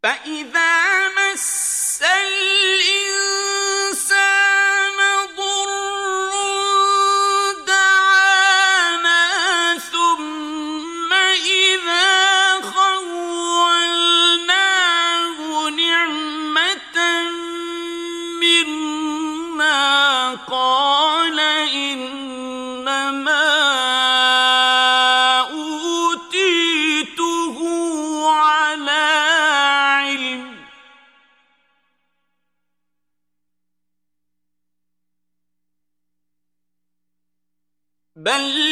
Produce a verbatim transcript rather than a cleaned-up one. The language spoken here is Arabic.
فإذا مس الإنسان ضر دعانا ثم إذا خولناه نعمة منا قال إنما أوتيته على علم بل